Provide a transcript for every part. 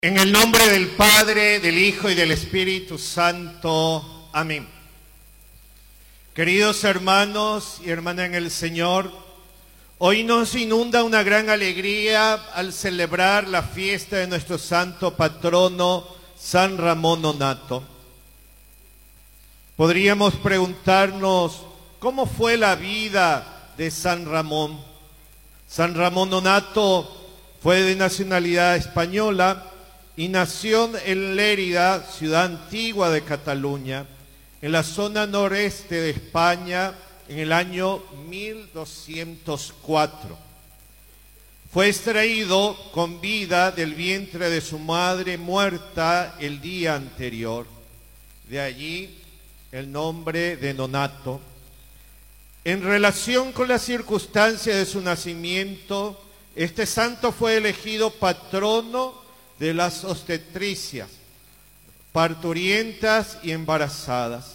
En el nombre del Padre, del Hijo y del Espíritu Santo. Amén. Queridos hermanos y hermanas en el Señor, hoy nos inunda una gran alegría al celebrar la fiesta de nuestro santo patrono, San Ramón Nonnato. Podríamos preguntarnos, ¿cómo fue la vida de San Ramón? San Ramón Nonnato fue de nacionalidad española y nació en Lérida, ciudad antigua de Cataluña, en la zona noreste de España, en el año 1204. Fue extraído con vida del vientre de su madre muerta el día anterior. De allí el nombre de Nonnato. En relación con la circunstancia de su nacimiento, este santo fue elegido patrono de las obstetricias, parturientas y embarazadas.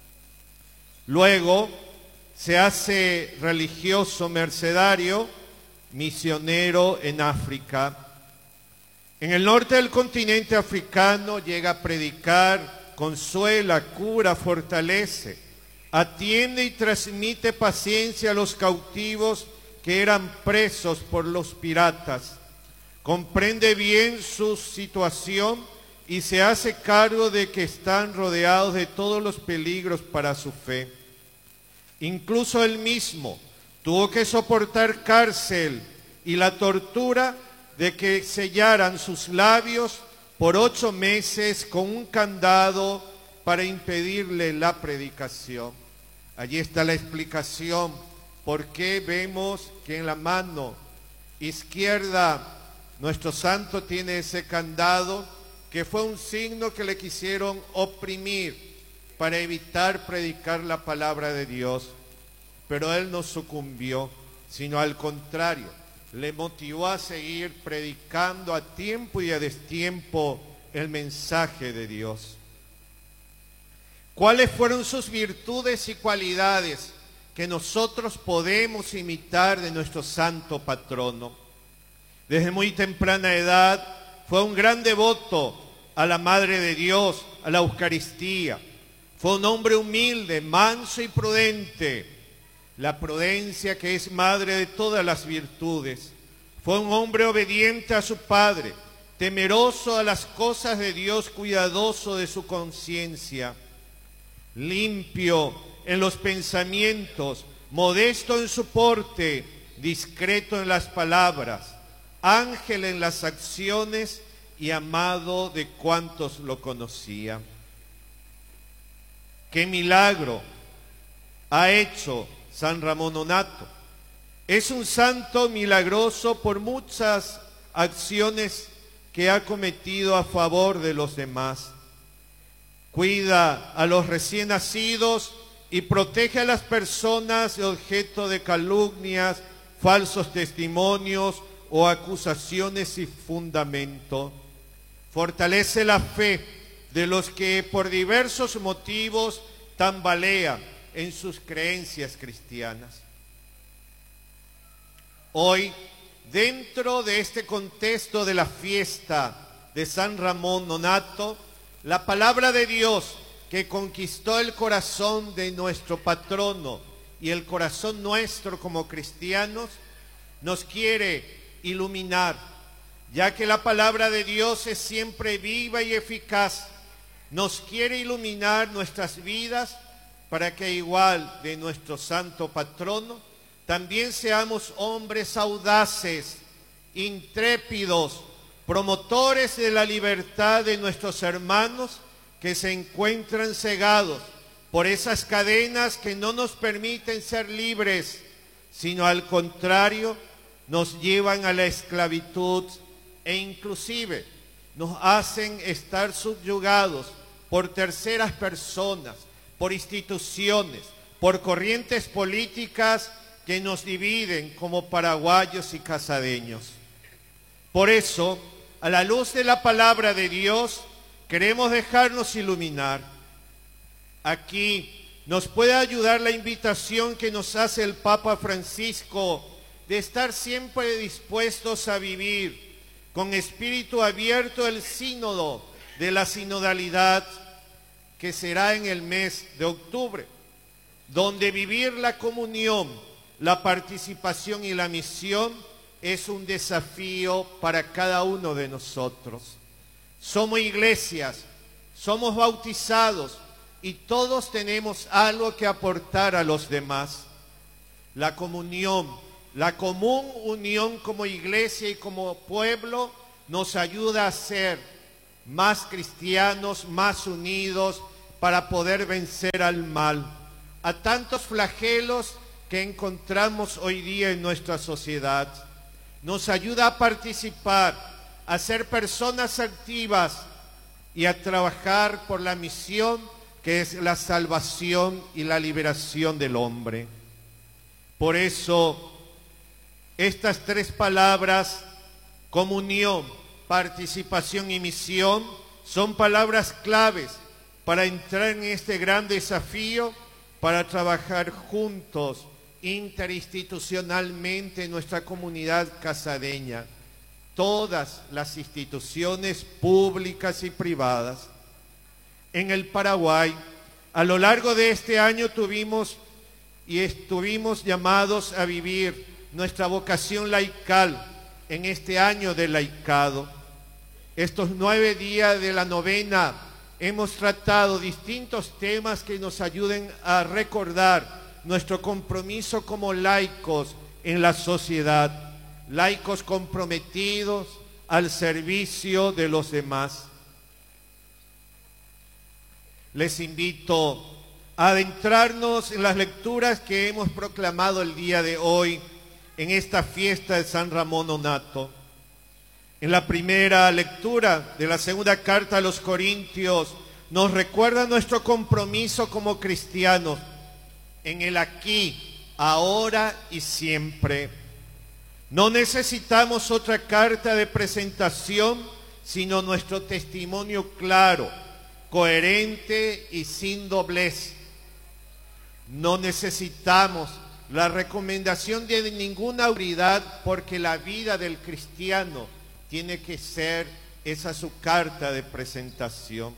Luego se hace religioso mercedario, misionero en África. En el norte del continente africano llega a predicar, consuela, cura, fortalece, atiende y transmite paciencia a los cautivos que eran presos por los piratas. Comprende bien su situación y se hace cargo de que están rodeados de todos los peligros para su fe. Incluso él mismo tuvo que soportar cárcel y la tortura de que sellaran sus labios por 8 meses con un candado para impedirle la predicación. Allí está la explicación por qué vemos que en la mano izquierda nuestro santo tiene ese candado, que fue un signo que le quisieron oprimir para evitar predicar la palabra de Dios. Pero él no sucumbió, sino al contrario, le motivó a seguir predicando a tiempo y a destiempo el mensaje de Dios. ¿Cuáles fueron sus virtudes y cualidades que nosotros podemos imitar de nuestro santo patrono? Desde muy temprana edad fue un gran devoto a la Madre de Dios, a la Eucaristía. Fue un hombre humilde, manso y prudente. La prudencia que es madre de todas las virtudes. Fue un hombre obediente a su padre, temeroso a las cosas de Dios, cuidadoso de su conciencia, limpio en los pensamientos, modesto en su porte, discreto en las palabras, ángel en las acciones y amado de cuantos lo conocían. ¡Qué milagro ha hecho San Ramón Nonnato! Es un santo milagroso por muchas acciones que ha cometido a favor de los demás. Cuida a los recién nacidos y protege a las personas de objeto de calumnias, falsos testimonios o acusaciones sin fundamento. Fortalece la fe de los que por diversos motivos tambalean en sus creencias cristianas. Hoy, dentro de este contexto de la fiesta de San Ramón Nonnato, la palabra de Dios que conquistó el corazón de nuestro patrono y el corazón nuestro como cristianos, nos quiere iluminar, ya que la palabra de Dios es siempre viva y eficaz. Nos quiere iluminar nuestras vidas para que igual de nuestro santo patrono, también seamos hombres audaces, intrépidos, promotores de la libertad de nuestros hermanos que se encuentran cegados por esas cadenas que no nos permiten ser libres, sino al contrario, nos llevan a la esclavitud e inclusive nos hacen estar subyugados por terceras personas, por instituciones, por corrientes políticas que nos dividen como paraguayos y casadeños. Por eso, a la luz de la palabra de Dios, queremos dejarnos iluminar. Aquí nos puede ayudar la invitación que nos hace el Papa Francisco de estar siempre dispuestos a vivir con espíritu abierto el sínodo de la sinodalidad que será en el mes de octubre, donde vivir la comunión, la participación y la misión es un desafío para cada uno de nosotros. Somos iglesias, somos bautizados y todos tenemos algo que aportar a los demás. La comunión, la común unión como iglesia y como pueblo nos ayuda a ser más cristianos, más unidos para poder vencer al mal, a tantos flagelos que encontramos hoy día en nuestra sociedad. Nos ayuda a participar, a ser personas activas y a trabajar por la misión que es la salvación y la liberación del hombre. Por eso, estas tres palabras, comunión, participación y misión, son palabras claves para entrar en este gran desafío, para trabajar juntos, interinstitucionalmente en nuestra comunidad casadeña, todas las instituciones públicas y privadas. En el Paraguay, a lo largo de este año estuvimos llamados a vivir nuestra vocación laical en este año del laicado. Estos 9 días de la novena hemos tratado distintos temas que nos ayuden a recordar nuestro compromiso como laicos en la sociedad, laicos comprometidos al servicio de los demás. Les invito a adentrarnos en las lecturas que hemos proclamado el día de hoy en esta fiesta de San Ramón Nonnato. En la primera lectura de la segunda carta a los Corintios nos recuerda nuestro compromiso como cristianos en el aquí, ahora y siempre. No necesitamos otra carta de presentación, sino nuestro testimonio claro, coherente y sin doblez. No necesitamos la recomendación de ninguna autoridad, porque la vida del cristiano tiene que ser esa su carta de presentación.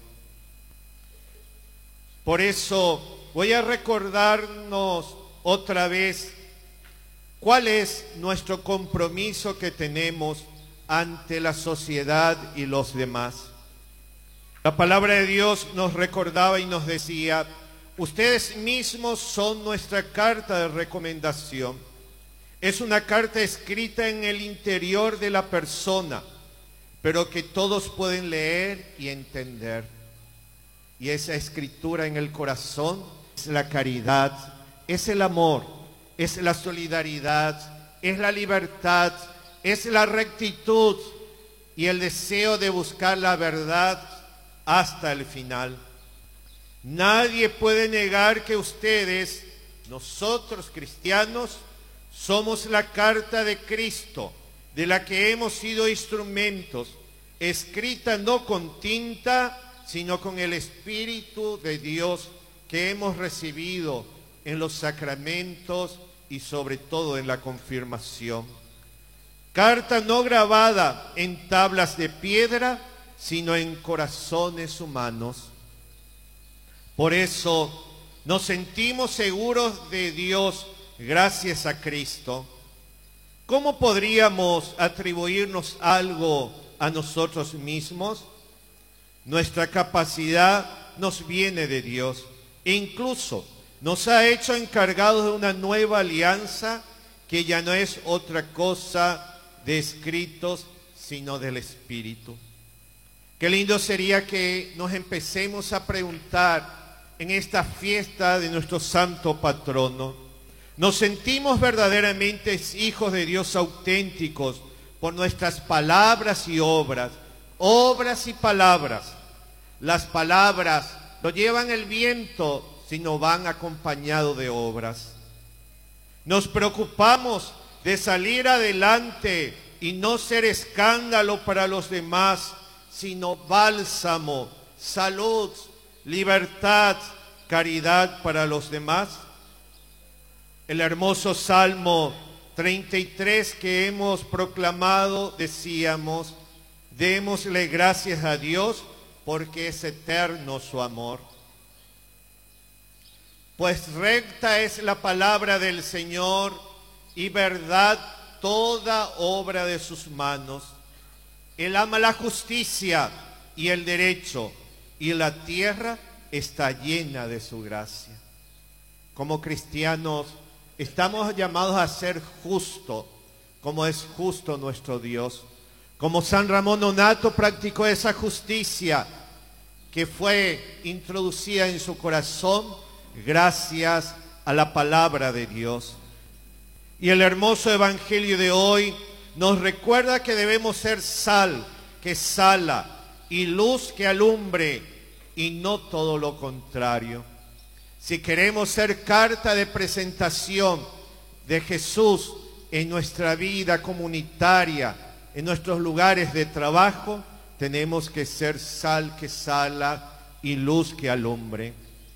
Por eso voy a recordarnos otra vez cuál es nuestro compromiso que tenemos ante la sociedad y los demás. La palabra de Dios nos recordaba y nos decía: ustedes mismos son nuestra carta de recomendación. Es una carta escrita en el interior de la persona, pero que todos pueden leer y entender. Y esa escritura en el corazón es la caridad, es el amor, es la solidaridad, es la libertad, es la rectitud y el deseo de buscar la verdad hasta el final. Nadie puede negar que ustedes, nosotros cristianos, somos la carta de Cristo, de la que hemos sido instrumentos, escrita no con tinta, sino con el Espíritu de Dios que hemos recibido en los sacramentos y sobre todo en la confirmación. Carta no grabada en tablas de piedra, sino en corazones humanos. Por eso nos sentimos seguros de Dios gracias a Cristo. ¿Cómo podríamos atribuirnos algo a nosotros mismos? Nuestra capacidad nos viene de Dios e incluso nos ha hecho encargados de una nueva alianza que ya no es otra cosa de escritos, sino del Espíritu. Qué lindo sería que nos empecemos a preguntar en esta fiesta de nuestro santo patrono: ¿nos sentimos verdaderamente hijos de Dios auténticos por nuestras palabras y obras? Obras y palabras. Las palabras no llevan el viento, sino van acompañados de obras. Nos preocupamos de salir adelante y no ser escándalo para los demás, sino bálsamo, salud, libertad, caridad para los demás. El hermoso Salmo 33 que hemos proclamado, decíamos: Démosle gracias a Dios porque es eterno su amor. Pues recta es la palabra del Señor y verdad toda obra de sus manos. Él ama la justicia y el derecho, y la tierra está llena de su gracia. Como cristianos estamos llamados a ser justos, como es justo nuestro Dios. Como San Ramón Nonnato practicó esa justicia que fue introducida en su corazón gracias a la palabra de Dios. Y el hermoso evangelio de hoy nos recuerda que debemos ser sal que sala y luz que alumbre, y no todo lo contrario. Si queremos ser carta de presentación de Jesús en nuestra vida comunitaria, en nuestros lugares de trabajo, tenemos que ser sal que sala y luz que alumbre.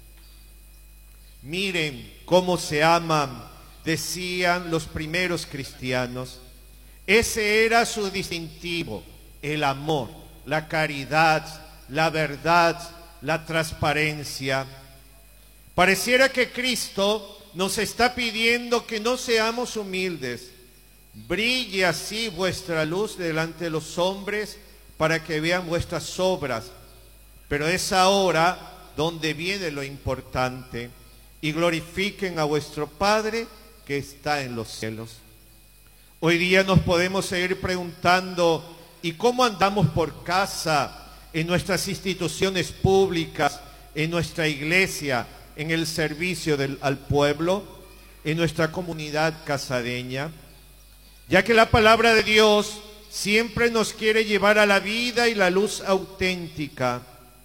Miren cómo se aman, decían los primeros cristianos. Ese era su distintivo, el amor, la caridad, la verdad, la transparencia. Pareciera que Cristo nos está pidiendo que no seamos humildes. Brille así vuestra luz delante de los hombres para que vean vuestras obras. Pero es ahora donde viene lo importante. Y glorifiquen a vuestro Padre que está en los cielos. Hoy día nos podemos seguir preguntando, ¿y cómo andamos por casa, en nuestras instituciones públicas, en nuestra iglesia, en el servicio al pueblo, en nuestra comunidad casareña? Ya que la palabra de Dios siempre nos quiere llevar a la vida y la luz auténtica.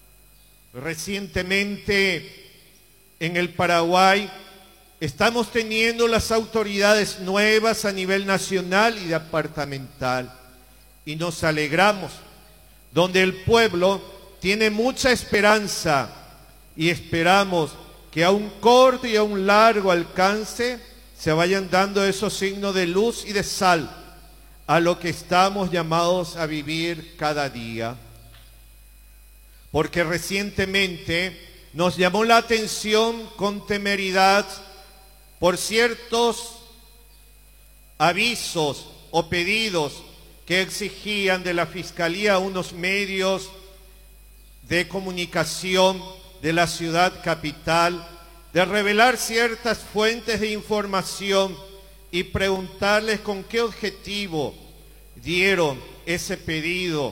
Recientemente en el Paraguay estamos teniendo las autoridades nuevas a nivel nacional y departamental, y nos alegramos, donde el pueblo tiene mucha esperanza, y esperamos que a un corto y a un largo alcance se vayan dando esos signos de luz y de sal a lo que estamos llamados a vivir cada día. Porque recientemente nos llamó la atención con temeridad por ciertos avisos o pedidos que exigían de la Fiscalía unos medios de comunicación de la ciudad capital, de revelar ciertas fuentes de información y preguntarles con qué objetivo dieron ese pedido,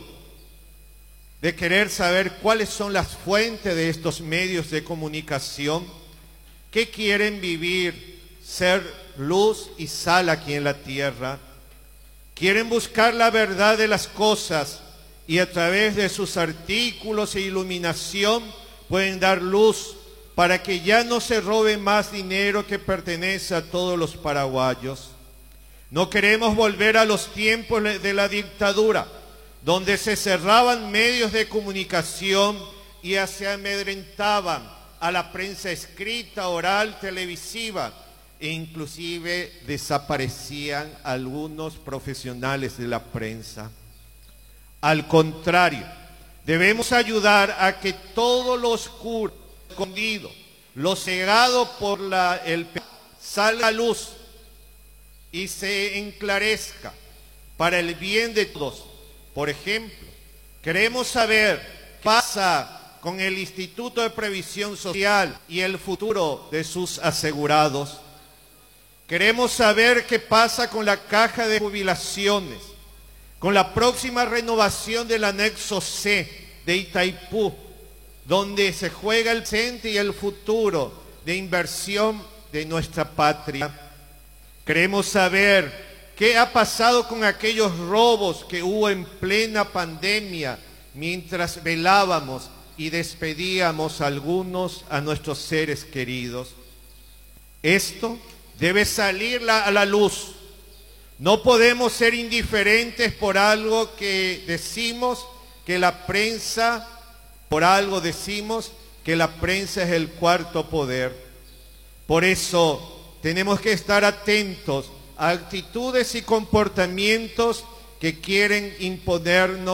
de querer saber cuáles son las fuentes de estos medios de comunicación. ¿Qué quieren vivir? Ser luz y sal aquí en la tierra. Quieren buscar la verdad de las cosas y a través de sus artículos e iluminación pueden dar luz para que ya no se robe más dinero que pertenece a todos los paraguayos. No queremos volver a los tiempos de la dictadura, donde se cerraban medios de comunicación y se amedrentaban a la prensa escrita, oral, televisiva, e inclusive desaparecían algunos profesionales de la prensa. Al contrario, debemos ayudar a que todo lo oscuro, escondido, lo cegado por el pecado, salga a luz y se enclarezca para el bien de todos. Por ejemplo, queremos saber qué pasa con el Instituto de Previsión Social y el futuro de sus asegurados. Queremos saber qué pasa con la caja de jubilaciones, con la próxima renovación del anexo C de Itaipú, donde se juega el presente y el futuro de inversión de nuestra patria. Queremos saber ¿qué ha pasado con aquellos robos que hubo en plena pandemia mientras velábamos y despedíamos a nuestros seres queridos? Esto debe salir a la luz. No podemos ser indiferentes por algo que decimos que la prensa, por algo decimos que la prensa es el cuarto poder. Por eso tenemos que estar atentos a actitudes y comportamientos que quieren imponernos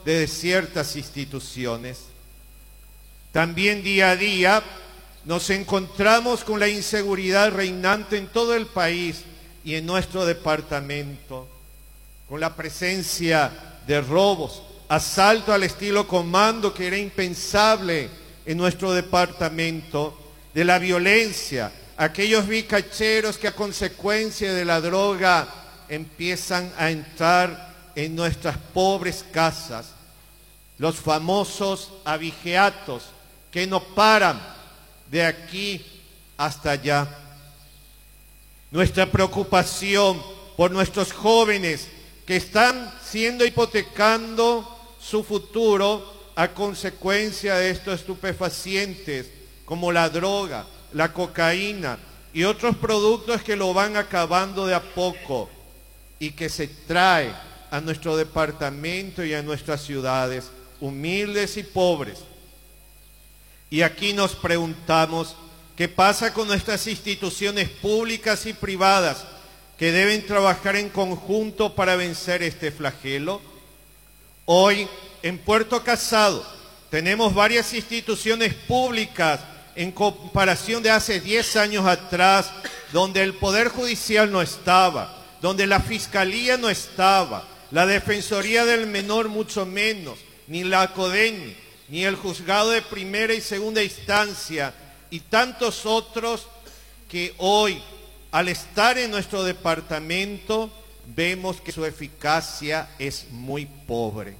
de ciertas instituciones. También día a día nos encontramos con la inseguridad reinante en todo el país y en nuestro departamento, con la presencia de robos, asalto al estilo comando que era impensable en nuestro departamento, de la violencia, aquellos bicacheros que a consecuencia de la droga empiezan a entrar en nuestras pobres casas, los famosos abigeatos que no paran de aquí hasta allá. Nuestra preocupación por nuestros jóvenes que están hipotecando su futuro a consecuencia de estos estupefacientes como la droga, la cocaína y otros productos que lo van acabando de a poco y que se trae a nuestro departamento y a nuestras ciudades, humildes y pobres. Y aquí nos preguntamos, ¿qué pasa con nuestras instituciones públicas y privadas que deben trabajar en conjunto para vencer este flagelo? Hoy, en Puerto Casado, tenemos varias instituciones públicas en comparación de hace 10 años atrás, donde el Poder Judicial no estaba, donde la Fiscalía no estaba, la Defensoría del Menor mucho menos, ni la CODENI, ni el Juzgado de Primera y Segunda Instancia, y tantos otros que hoy, al estar en nuestro departamento, vemos que su eficacia es muy pobre.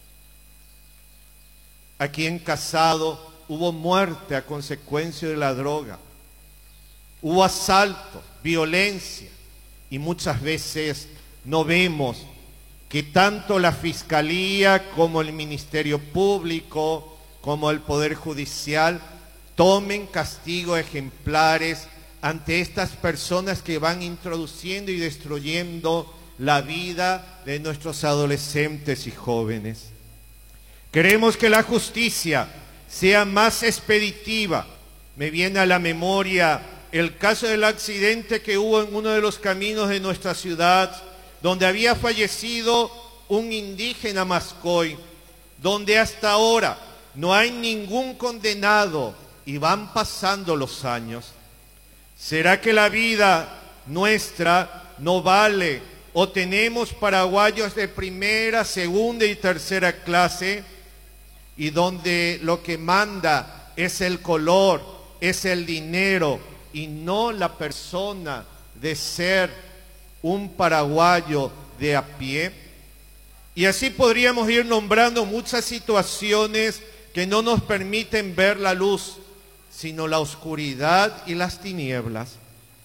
Aquí en Casado hubo muerte a consecuencia de la droga, hubo asalto, violencia, y muchas veces no vemos que tanto la Fiscalía como el Ministerio Público, como el Poder Judicial, tomen castigos ejemplares ante estas personas que van introduciendo y destruyendo la vida de nuestros adolescentes y jóvenes. Queremos que la justicia sea más expeditiva. Me viene a la memoria el caso del accidente que hubo en uno de los caminos de nuestra ciudad, donde había fallecido un indígena mascoy, donde hasta ahora no hay ningún condenado y van pasando los años. ¿Será que la vida nuestra no vale o tenemos paraguayos de primera, segunda y tercera clase y donde lo que manda es el color, es el dinero y no la persona de ser un paraguayo de a pie? Y así podríamos ir nombrando muchas situaciones que no nos permiten ver la luz, sino la oscuridad y las tinieblas.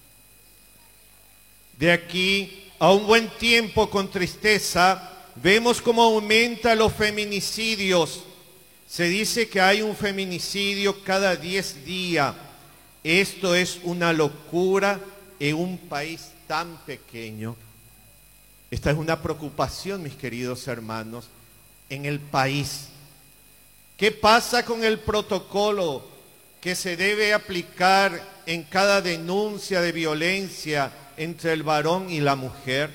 De aquí a un buen tiempo, con tristeza, vemos cómo aumentan los feminicidios. Se dice que hay un feminicidio cada 10 días. Esto es una locura en un país tan pequeño. Esta es una preocupación, mis queridos hermanos, en el país. ¿Qué pasa con el protocolo que se debe aplicar en cada denuncia de violencia entre el varón y la mujer?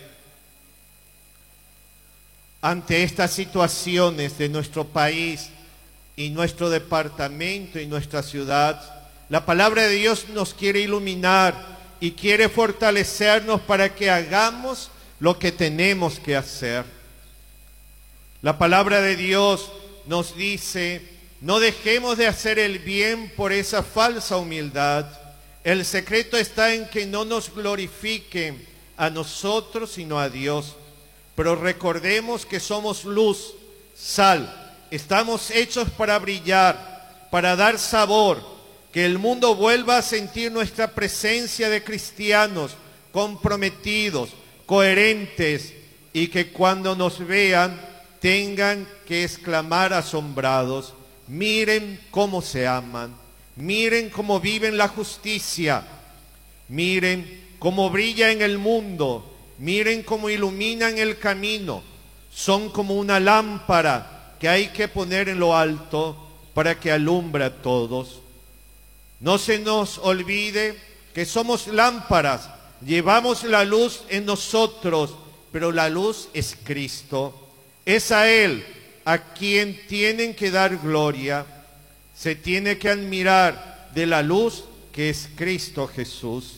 Ante estas situaciones de nuestro país y nuestro departamento y nuestra ciudad, la palabra de Dios nos quiere iluminar y quiere fortalecernos para que hagamos lo que tenemos que hacer. La palabra de Dios nos dice: no dejemos de hacer el bien por esa falsa humildad. El secreto está en que no nos glorifiquen a nosotros, sino a Dios. Pero recordemos que somos luz, sal. Estamos hechos para brillar, para dar sabor, que el mundo vuelva a sentir nuestra presencia de cristianos comprometidos, coherentes, y que cuando nos vean tengan que exclamar asombrados: miren cómo se aman, miren cómo viven la justicia, miren cómo brilla en el mundo, miren cómo iluminan el camino. Son como una lámpara que hay que poner en lo alto para que alumbre a todos. No se nos olvide que somos lámparas, llevamos la luz en nosotros, pero la luz es Cristo. Es a Él a quien tienen que dar gloria, se tiene que admirar de la luz que es Cristo Jesús.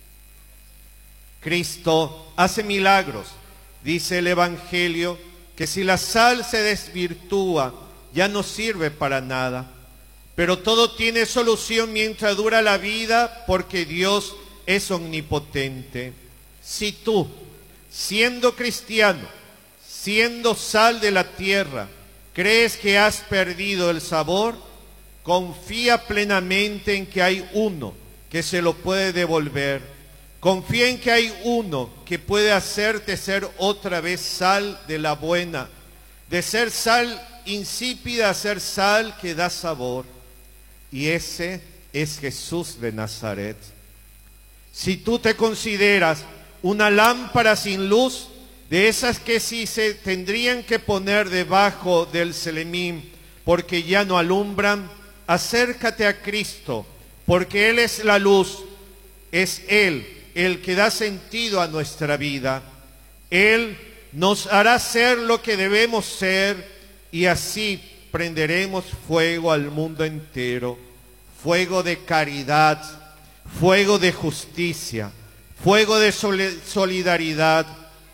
Cristo hace milagros. Dice el Evangelio que si la sal se desvirtúa, ya no sirve para nada. Pero todo tiene solución mientras dura la vida, porque Dios es omnipotente. Si tú, siendo cristiano, siendo sal de la tierra, crees que has perdido el sabor, confía plenamente en que hay uno que se lo puede devolver. Confía en que hay uno que puede hacerte ser otra vez sal de la buena, de ser sal insípida a ser sal que da sabor. Y ese es Jesús de Nazaret. Si tú te consideras una lámpara sin luz, de esas que sí se tendrían que poner debajo del selemín porque ya no alumbran, acércate a Cristo, porque Él es la luz, es Él el que da sentido a nuestra vida. Él nos hará ser lo que debemos ser y así prenderemos fuego al mundo entero, fuego de caridad, fuego de justicia, fuego de solidaridad,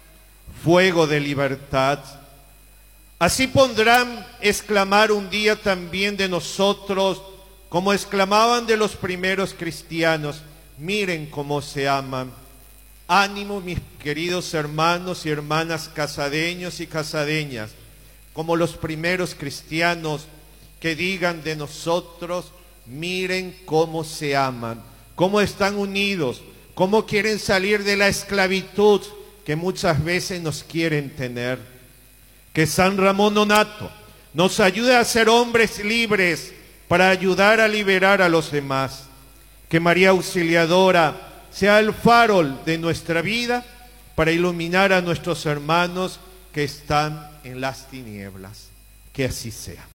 fuego de libertad. Así podrán exclamar un día también de nosotros, como exclamaban de los primeros cristianos: miren cómo se aman. Ánimo, mis queridos hermanos y hermanas casadeños y casadeñas, como los primeros cristianos, que digan de nosotros: miren cómo se aman, cómo están unidos, cómo quieren salir de la esclavitud que muchas veces nos quieren tener. Que San Ramón Nonnato nos ayude a ser hombres libres para ayudar a liberar a los demás. Que María Auxiliadora sea el farol de nuestra vida para iluminar a nuestros hermanos que están en las tinieblas. Que así sea.